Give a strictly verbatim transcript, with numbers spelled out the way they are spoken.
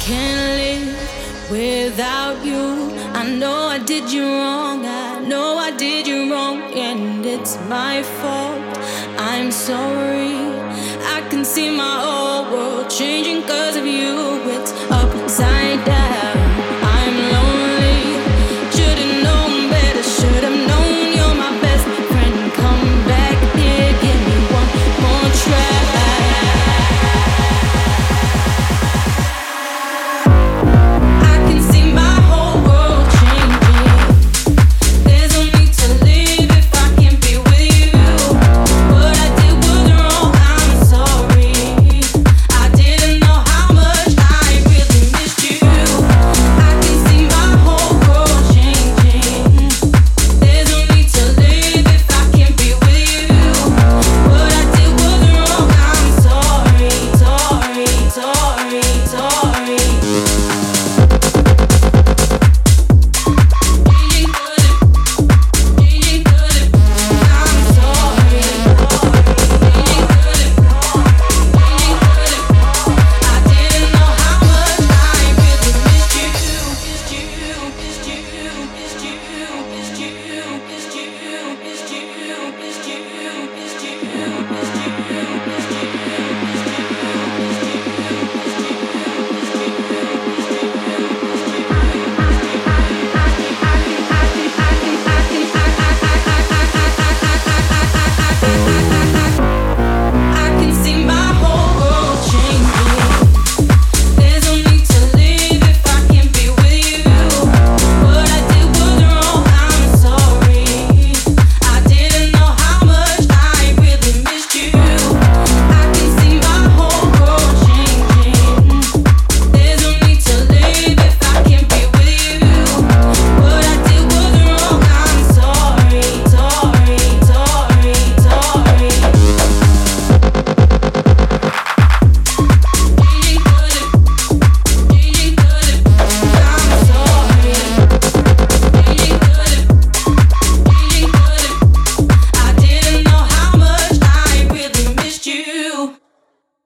can't live without you. I know I did you wrong, I know I did you wrong, and it's my fault. I'm sorry. I can see my whole world changing 'cause of